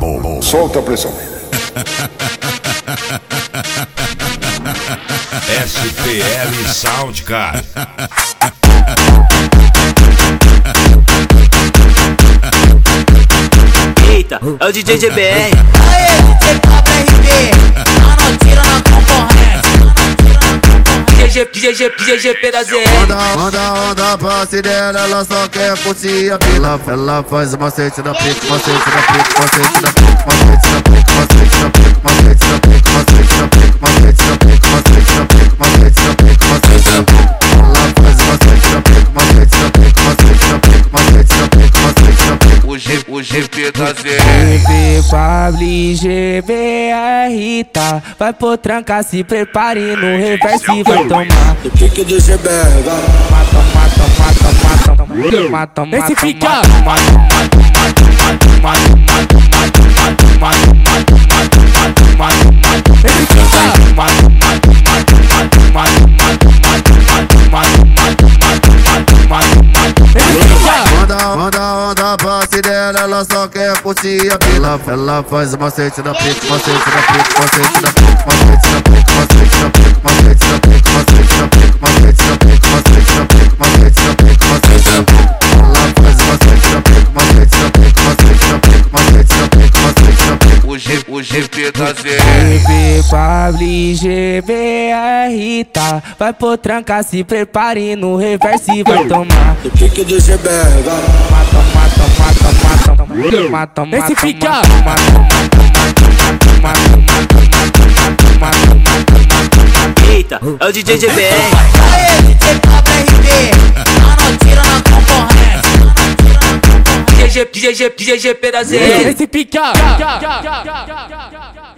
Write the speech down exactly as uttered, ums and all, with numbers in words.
Bom, solta a pressão. S P L Sound, cara. Eita, é o D J G B R. Aê, D J Pablo R B, não tira na concorrência. D J G, D J G P da Z R. Manda, manda, onda pra dela, ela só quer curtir a pila. Ela faz o macete na pica, macete na pica, macete na pica, macete na pica, macete na pica, macete na pica, macete na pica, macete na pica, macete na pica, macete na pica, macete na pica. Ela faz o macete na pica, macete na pica, macete na pica, macete na pica, macete na pica. O G, o G P da Z R. G P Pablo G B R tá. Vai pro tranca, se prepare no reverse e vai tomar. O pique do G B R, vai. Mata, mata, mata, mata, mata, mata, mata. Esse fica. Mata, mata, mata, mata, mata, mata, mata, mata, mata. Esse fica. Mata, mata, mata, mata, mata, mata, mata, mata. Esse fica. Manda, manda, onda pra dela, ela só quer curtir a pila. Ela faz o macete na pica, macete na pica, macete na pica, macete na pica, macete na pica, macete na pica, macete na pica, macete na pica, macete na pica, macete na pica, macete na pica. Ela faz o macete na pica, macete na pica, macete na pica, macete na pica, macete na pica. O G, o G P da Z R. G P Pablo G B R tá. Vai pro tranca, se prepare no reverse e vai tomar. O pique do G B R, vai. Mata, mata, mata, mata, mata, mata, mata. Esse fica. Mata, mata, mata, mata, mata, mata. Eita, é o D J G B R. Aê, D J Pablo R B, não tira na concorrência. D J G, D J G P da Z R. Esse fica.